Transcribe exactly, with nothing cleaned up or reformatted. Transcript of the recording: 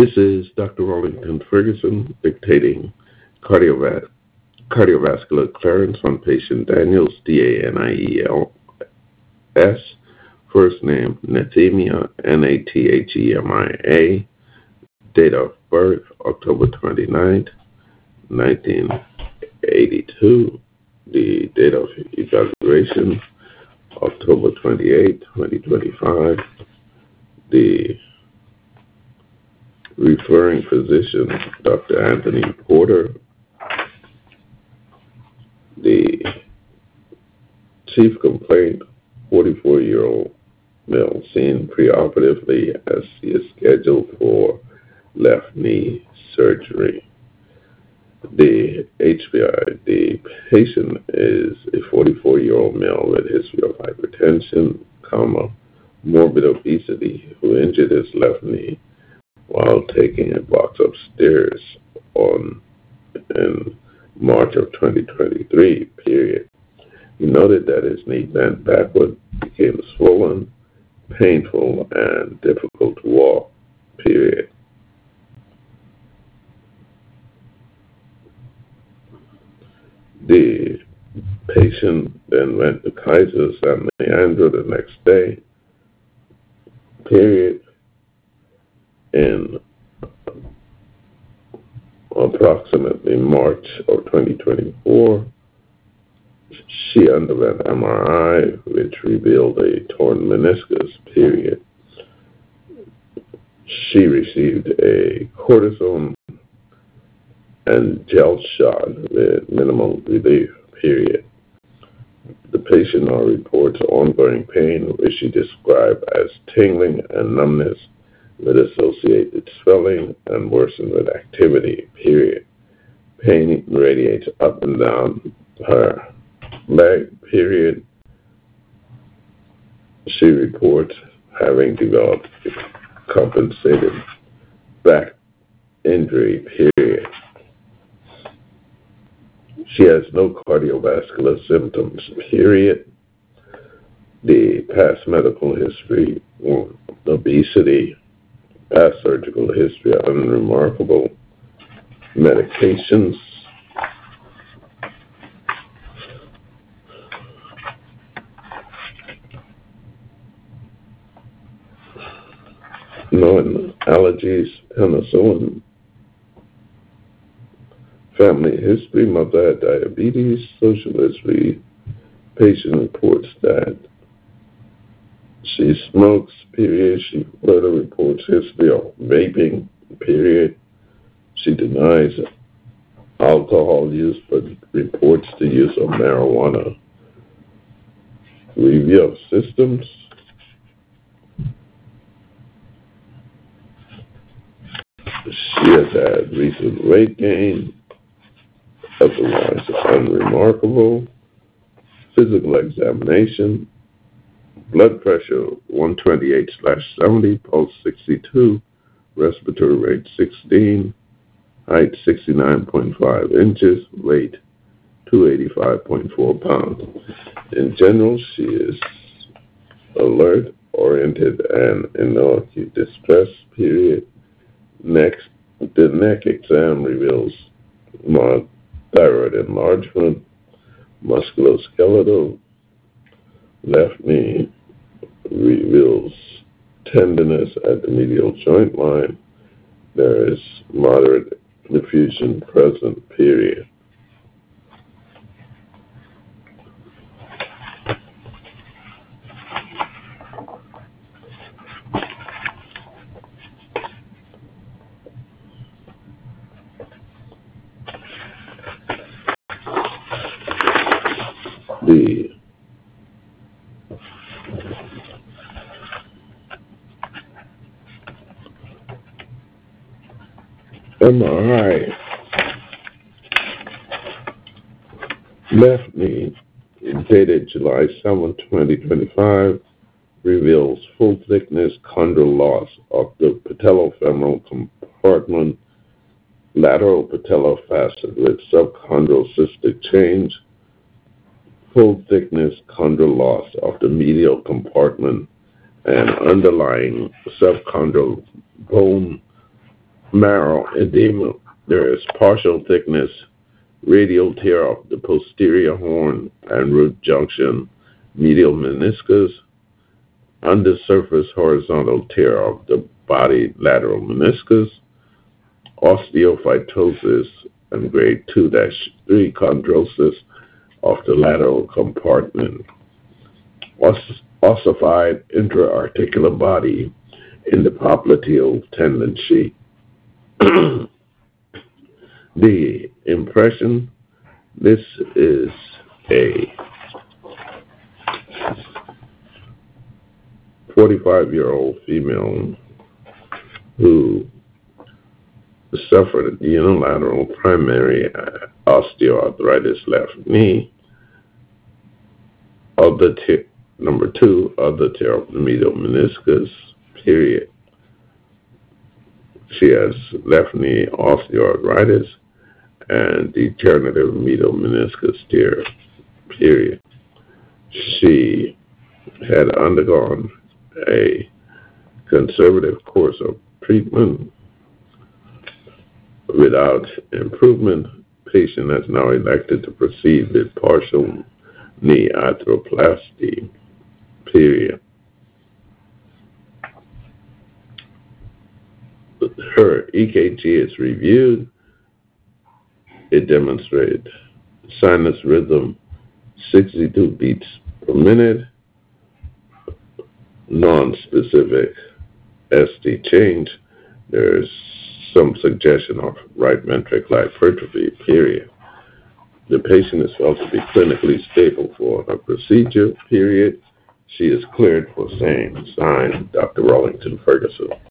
This is Doctor Wallington Ferguson dictating cardiova- cardiovascular clearance on patient Daniels, D A N I E L S, first name Nathemia, N A T H E M I A, date of birth October twenty-ninth, nineteen eighty-two, the date of evaluation October twenty-eighth, twenty twenty-five, the referring physician, Doctor Anthony Porter, the chief complaint, forty-four-year-old male seen preoperatively as he is scheduled for left knee surgery. The H B I, the patient is a forty-four-year-old male with a history of hypertension, comma, morbid obesity, who injured his left knee while taking a box upstairs on in March of twenty twenty-three, period. He noted that his knee bent backward, became swollen, painful, and difficult to walk, period. The patient then went to Kaiser San Leandro the next day, period. In approximately March of twenty twenty-four, she underwent M R I, which revealed a torn meniscus, period. She received a cortisone and gel shot with minimal relief, period. The patient now reports ongoing pain, which she described as tingling and numbness with associated swelling and worsened with activity, period. Pain radiates up and down her leg, period. She reports having developed compensated back injury, period. She has no cardiovascular symptoms, period. The past medical history, obesity, past surgical history, unremarkable. Medications, non allergies, penicillin. Family history, mother had diabetes. Social history, patient reports that she smokes, period. She further reports history of vaping, period. She denies alcohol use but reports the use of marijuana. Review of systems. She has had recent weight gain, otherwise unremarkable. Physical examination. Blood pressure one twenty-eight slash seventy, pulse sixty-two, respiratory rate sixteen, height sixty-nine point five inches, weight two hundred eighty-five point four pounds. In general, she is alert, oriented, and in no acute distress, period. Next, the neck exam reveals thyroid enlargement, musculoskeletal. Left knee reveals tenderness at the medial joint line. There is moderate diffusion present, period. The M R I, left knee, dated July seventh, twenty twenty-five, reveals full thickness chondral loss of the patellofemoral compartment, lateral patellar facet with subchondral cystic change, full thickness chondral loss of the medial compartment, and underlying subchondral bone Marrow edema. There is partial thickness, radial tear of the posterior horn and root junction, medial meniscus, undersurface horizontal tear of the body lateral meniscus, osteophytosis, and grade two dash three chondrosis of the lateral compartment, Os- ossified intra-articular body in the popliteal tendon sheath. The impression, this is a forty-five-year-old female who suffered unilateral primary osteoarthritis left knee of the tear, number two of the tear of the medial meniscus, period. She has left knee osteoarthritis and degenerative medial meniscus tear, period. She had undergone a conservative course of treatment without improvement. Patient has now elected to proceed with partial knee arthroplasty, period. Her E K G is reviewed. It demonstrated sinus rhythm sixty-two beats per minute, non-specific S T change. There's some suggestion of right ventricular hypertrophy, period. The patient is felt to be clinically stable for a procedure, period. She is cleared for same. Signed, Doctor Rollington Ferguson.